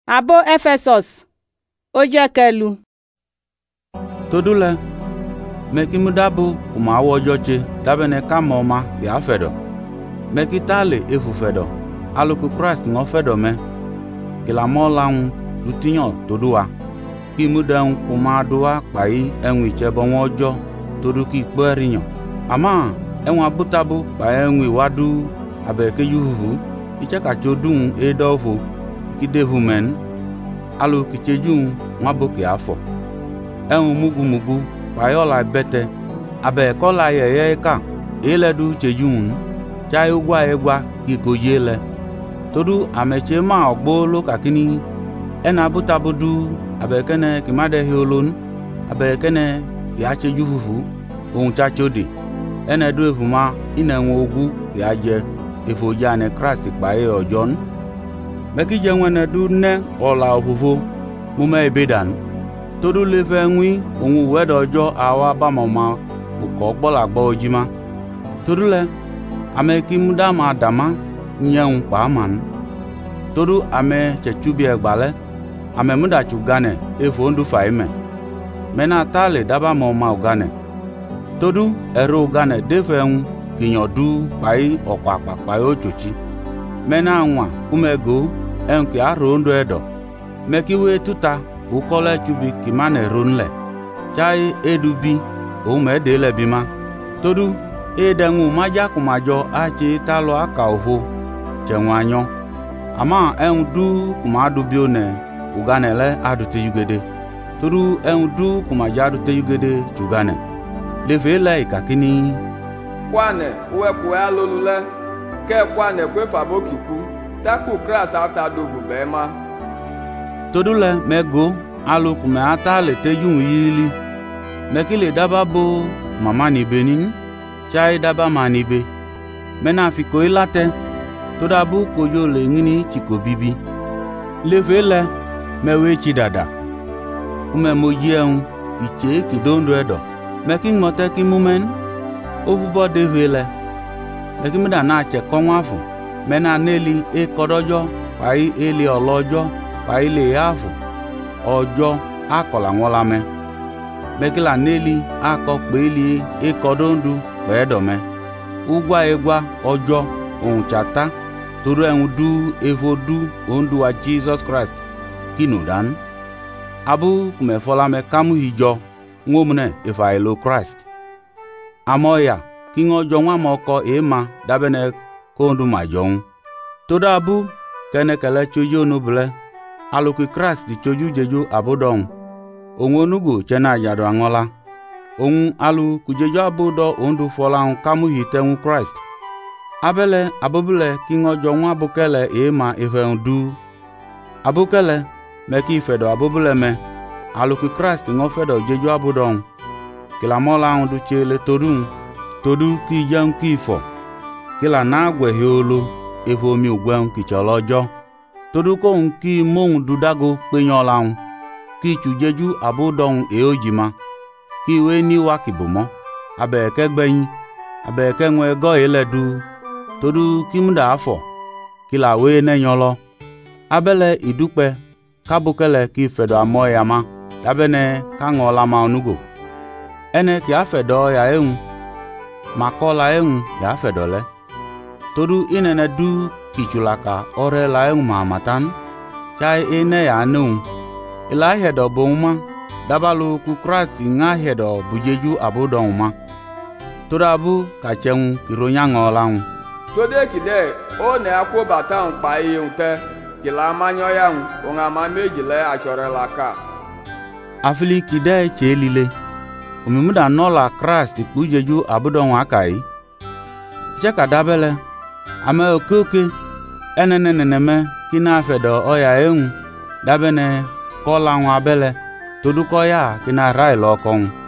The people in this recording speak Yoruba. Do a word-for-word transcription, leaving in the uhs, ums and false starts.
Abo Ephesus oje kelu. Todule mekimudabu kuma awojoche dabene kamoma ya fedo. Mekitale efu fedo. Aluku Christ ngo fedo me. Kila molang lutinyo todua. Kimudan kuma doa pai enwi chebo wojo toduki kwerinyo. Ama enwa butabu pa enwi wadu abeke yuhu ichaka chodun edofo kidevumen alu kichejun nwaboke afọ enwu mugu mugu payola bete abe kola yeye ka eledu chejun chai ugwa egwa kikoyele todu ameche ma ogbolo kakini ena butabudu abekene kimade hiolon abekene kiachejuhu ohun chachode ene du evuma inenwo ogu yaje ifojane Christ paye ojon mekije nwene du ne ola ofufu mume ebedan todu leve nwi ohun wedo ojo awa bamoma uko gbola gbo ojima todu le ameki muda ma dama nyen pa man todu ame chechubi egbale ame muda chugane efo ndu faime mena tale daba moma ugane todu ero ugane defen kinyodu pai okpakpa pai ochochi mena nwa umego enke arondo edo mekiwe tuta ukole chubi kimane ronle chai edubi o medele bima todu edenwu maja kumajo achi talo aka oho chenwanyo ama endu kumadu bione uganele adute yugede todu endu kumaja adute yugede chugane levele ikakini kwane uwepu alolule ke kwane kwe fabokiku taku Christ ata dovu bema todule mego alu kume ata le tejun yili mekile daba bo mama ni benin chai daba manibe mena fiko ilate todabu kojo le ngini chiko bibi levele mewe chidada kume mojeun iche kidondo edo meki ngote ki mumen ovubo devele meki mida na che konwafu mena neli e kodojo pai eli olojo pai le yafu ojo akola nwolame mekila neli akọ peli e kodondu pedome ugwa egwa ojo ohun chata toru ehun du evodu ondu wa Jesus Christ kinudan abu kumefolame kamu hijo ngomne ifailo Christ amoya kingo jonwa moko ema dabene kondu majon toda abu kene kele chojo nobele aluki Christ di choju jeju abudon onwonugo chena yado angola ohun alu kujejo abudo ondu fola kamu hitenwu Christ abele abubule kingo jonwa bukele ema ifendu abukele meki fedo abubule me aluki Christ ngo fedo jeju abudon kila mola ondu chele todun todu ki jan ki fo kila na gwe hiolo evo mi ogwan ki cholojo todu ko nki mon dudago penyola ki chujeju abudon eojima ki we ni wa kibomo abeke gbeyin abeke nwe go eledu todu kimda afo kila we nenyolo abele idupe kabukele ki fedo amoya ma dabene kangola ma onugo ene ki afedo ya ehun makola ehun ya fedole todu inene du kichulaka ore la ehun mamatan chai ene ya nu ila hedo boma dabalu ku Christ nga hedo bujeju abudon ma todabu kachenwu kironya ngolan tode kide o ne akobata npa iyunte kila manyo ya unga ma mejile achore laka afili kide chelile omimuda nola Christ kujeju abudon akai cheka dabele ame okoke eneneneneme kina fedo oya ehun dabene kola nwa abele toduko ya kina rai lokon